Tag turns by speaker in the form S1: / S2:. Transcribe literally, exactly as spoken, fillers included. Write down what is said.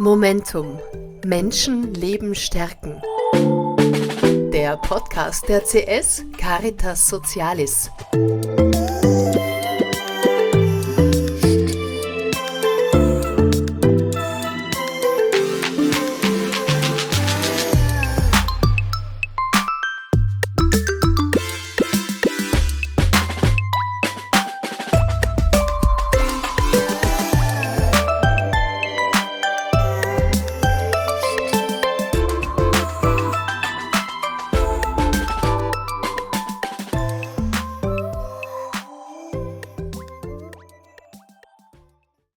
S1: Momentum. Menschen, Leben, stärken. Der Podcast der C S Caritas Socialis.